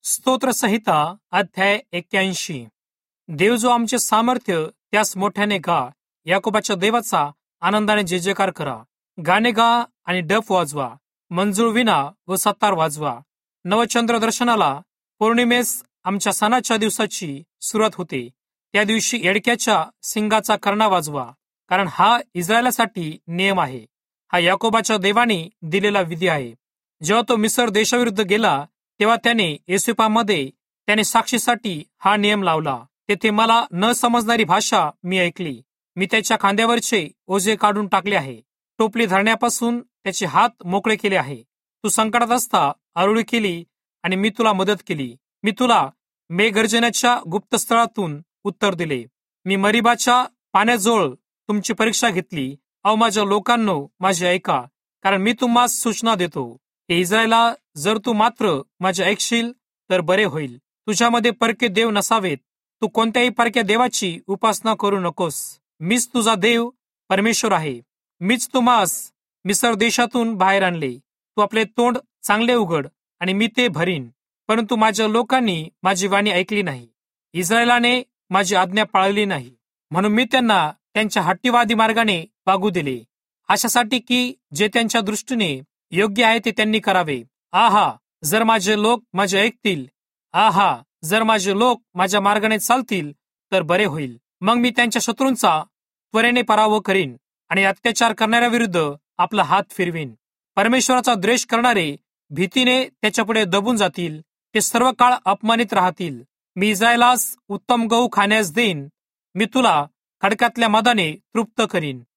स्तोत्रसंहिता अध्याय 81. देव जो आमचे सामर्थ्य त्यास मोठ्याने गा. याकोबाच्या देवाचा आनंदाने जय जयकार करा. गाणे गा आणि डफ वाजवा. मंजूळ विना व सतार वाजवा. नवचंद्र दर्शनाला पौर्णिमेस आमच्या सणाच्या दिवसाची सुरुवात होते. त्या दिवशी येडक्याच्या सिंगाचा कर्णा वाजवा, कारण हा इस्रायलासाठी नियम आहे. हा याकोबाच्या देवाने दिलेला विधी आहे. जेव्हा तो मिसर देशाविरुद्ध गेला तेव्हा त्याने योसेफामध्ये त्याने साक्षीसाठी हा नियम लावला. तेथे मला न समजणारी भाषा मी ऐकली. मी त्याच्या खांद्यावरचे ओझे काढून टाकले आहे. टोपली धरण्यापासून त्याचे हात मोकळे केले आहे. तू संकटात असता आरोळी केली आणि मी तुला मदत केली. मी तुला मेघगर्जनेच्या गुप्त स्थळातून उत्तर दिले. मी मरीबाच्या पाण्याजवळ तुमची परीक्षा घेतली. अहो माझ्या लोकांनो, माझे ऐका, कारण मी तुम्हास सूचना देतो. हे इस्रायला, जर तू मात्र माझे ऐकशील तर बरे होईल. तुझ्यामध्ये परके देव नसावेत. तू कोणत्याही परक्या देवाची उपासना करू नकोस. मीच तुझा देव परमेश्वर आहे. मीच तुम्हास मिसर देशातून बाहेर आणले. तू आपले तोंड चांगले उघड आणि मी ते भरीन. परंतु माझ्या लोकांनी माझी वाणी ऐकली नाही. इस्रायलाने माझी आज्ञा पाळली नाही. म्हणून मी त्यांना त्यांच्या हट्टीवादी मार्गाने वागू दिले, अशासाठी की जे त्यांच्या दृष्टीने योग्य आहे ते त्यांनी करावे. आहा, जर माझे लोक माझे ऐकतील, आहा, जर माझे लोक माझ्या मार्गाने चालतील तर बरे होईल. मग मी त्यांच्या शत्रूंचा त्वरेने पराभव करीन आणि अत्याचार करणाऱ्या विरुद्ध आपला हात फिरवीन. परमेश्वराचा द्वेष करणारे भीतीने त्याच्यापुढे दबून जातील. ते सर्व काळ अपमानित राहतील. मी इस्रायलास उत्तम गहू खाण्यास देईन. मी तुला खडकातल्या मधाने तृप्त करीन.